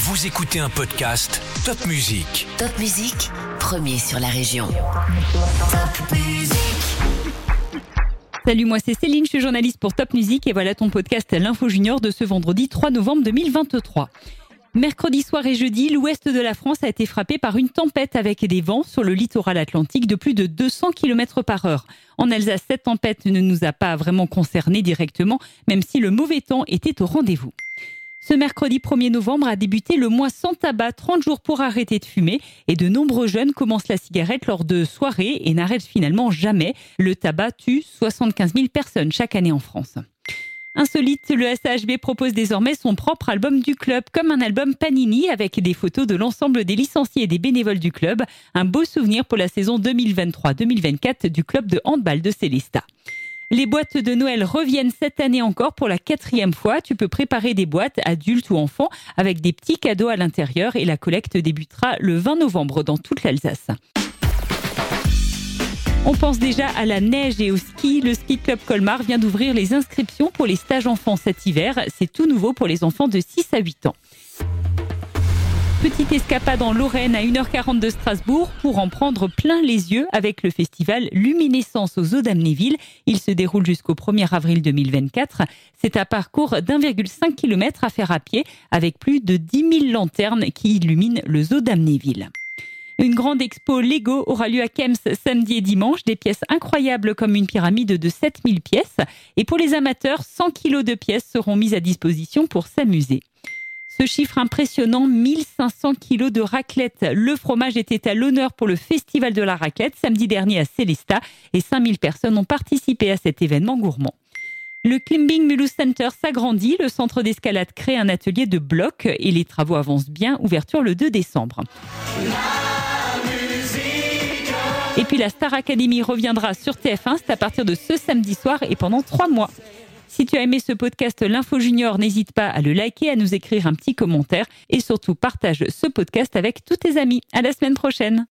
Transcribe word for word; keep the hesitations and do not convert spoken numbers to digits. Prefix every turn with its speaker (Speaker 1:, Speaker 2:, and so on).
Speaker 1: Vous écoutez un podcast Top Musique.
Speaker 2: Top Musique, premier sur la région. Top Musique.
Speaker 3: Salut, moi c'est Céline, je suis journaliste pour Top Musique et voilà ton podcast L'Info Junior de ce vendredi trois novembre deux mille vingt-trois. Mercredi soir et jeudi, l'ouest de la France a été frappé par une tempête avec des vents sur le littoral atlantique de plus de deux cents kilomètres par heure. En Alsace, cette tempête ne nous a pas vraiment concernés directement, même si le mauvais temps était au rendez-vous. Ce mercredi premier novembre a débuté le mois sans tabac, trente jours pour arrêter de fumer. Et de nombreux jeunes commencent la cigarette lors de soirées et n'arrêtent finalement jamais. Le tabac tue soixante-quinze mille personnes chaque année en France. Insolite, le S A H B propose désormais son propre album du club, comme un album Panini avec des photos de l'ensemble des licenciés et des bénévoles du club. Un beau souvenir pour la saison deux mille vingt-trois deux mille vingt-quatre du club de handball de Célestat. Les boîtes de Noël reviennent cette année encore pour la quatrième fois. Tu peux préparer des boîtes adultes ou enfants avec des petits cadeaux à l'intérieur et la collecte débutera le vingt novembre dans toute l'Alsace. On pense déjà à la neige et au ski. Le Ski Club Colmar vient d'ouvrir les inscriptions pour les stages enfants cet hiver. C'est tout nouveau pour les enfants de six à huit ans. Petite escapade en Lorraine à une heure quarante de Strasbourg pour en prendre plein les yeux avec le festival Luminescence aux eaux d'Amnéville. Il se déroule jusqu'au premier avril deux mille vingt-quatre. C'est un parcours d'un virgule cinq kilomètre à faire à pied avec plus de dix mille lanternes qui illuminent le zoo d'Amnéville. Une grande expo Lego aura lieu à Kems samedi et dimanche. Des pièces incroyables comme une pyramide de sept mille pièces. Et pour les amateurs, cent kilos de pièces seront mises à disposition pour s'amuser. Ce chiffre impressionnant, mille cinq cents kilos de raclette. Le fromage était à l'honneur pour le Festival de la raclette samedi dernier à Célestat et cinq mille personnes ont participé à cet événement gourmand. Le Climbing Mulhouse Center s'agrandit. Le centre d'escalade crée un atelier de blocs et les travaux avancent bien. Ouverture le deux décembre. Et puis la Star Academy reviendra sur T F un. C'est à partir de ce samedi soir et pendant trois mois. Si tu as aimé ce podcast L'Info Junior, n'hésite pas à le liker, à nous écrire un petit commentaire et surtout partage ce podcast avec tous tes amis. À la semaine prochaine.